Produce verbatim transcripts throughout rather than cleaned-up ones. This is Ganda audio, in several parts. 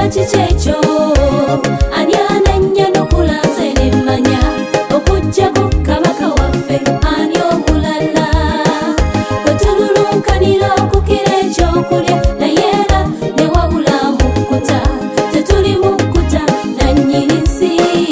chichecho anyana nyano kulanze nemanya okujjako kabaka waffe ani omulala wetululunkanira okukira ekyokulya nayera newabula mukuta tetuli mukuta nanyini nsi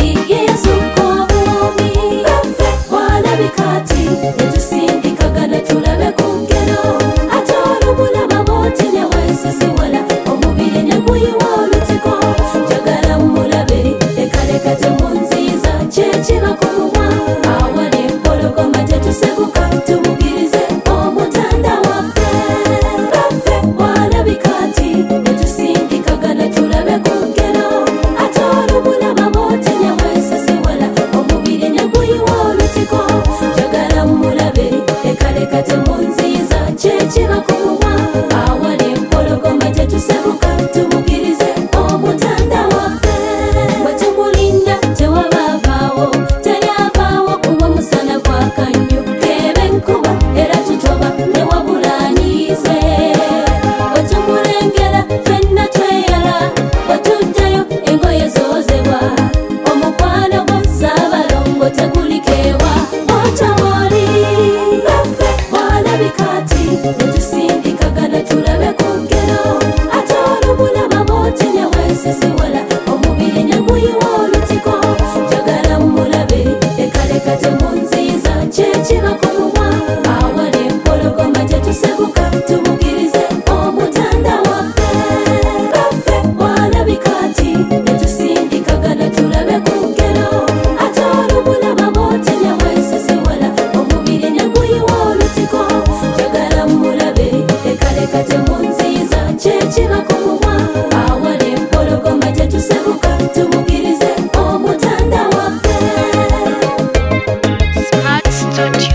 yezuka obulumi baffe walabikati netusindikagana tulabe ku ngero ate olubulama booti newensisiwala omubiri neguyiwa olutiko njagala mulabe lekaleka temunziiza kyekiba ku mumwa awali empologoma tetusebuka tumugirize omutanda waffe baffe walabikati netusindikagana tulabe ku ngero ate olubulama booti newensisiwala omubiri neguyiwa olutiko njagala mulabe lekaleka temunziiza kyekiba ku mumwa awali empologoma tetusebuka tumugirize omutanda waffe wetumulinda tewabavaawo teryavaawo kuba musana gwakanyo kebe nkuba era tutoba newabulaniize wetumulengera fenna tweyala wetuddayo engoye zoozebwa omukwano gwo saabalongo tegulikeewa otamoli baffe walabikati netusindikagana tulabe ku ngero ate olubulama booti newensisiwala omubiri neguyiwa olutiko njagala mulabe lekaleka temunziiza kyekiba ku mumwa awali empologoma tetusebuka tumugirize omutanda waffe baffe walabikati netusindikagana tulabe ku ngero ate olubulama booti newensisiwala omubiri neguyiwa olutiko njagala mulabe lekaleka temunziiza kyekiba ku mumwa awali empologoma tetusebuka tumugirize omutanda waffe Smart Studio.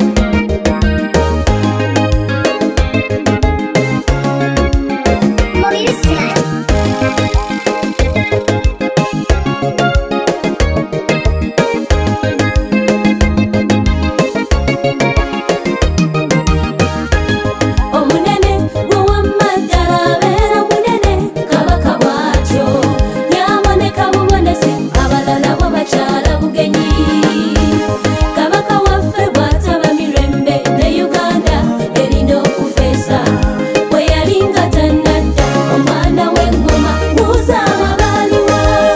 omunene gwewammagala abeera munene kabaka bwatyo yaboneka bubonesi abalala bwe bakyala bugenyi kabaka waffe bw'ataba mirembe ne uganda erina okufeesa bwe yalinga tannadda omwana w'engoma buuza ababaaliwa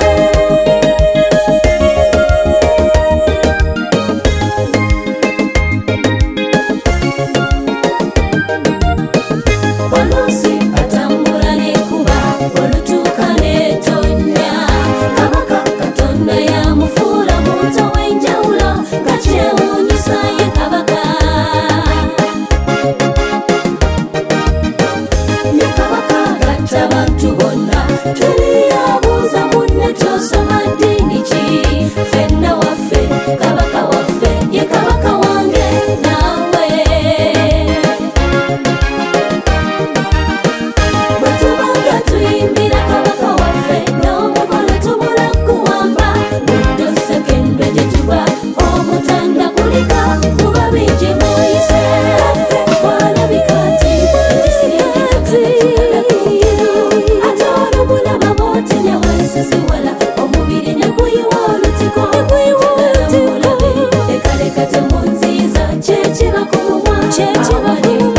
oluusi atambula n'ekuba olutuuka n'etonnya kabaka katonda yamufuula muntu ow'enjawulo nga kyewuunyisa ye kabaka ye kabaka agatta bantu bonna tuliyabuuza munne tosoma ddiini ki ffenna waffe kabaka waffe ye kabaka wange naawe bwe tubanga tuyimbira kabaka waffe n'omukono tubula kuwamba buddo sekendwe gye tuva omutanda kulika kuba bingi muyise ffe walabikati ate olubulama booti newensisiwala omubiri neguyiwa olutiko njagala mulabe lekaleka temunziiza kyekiba ku mumwa awali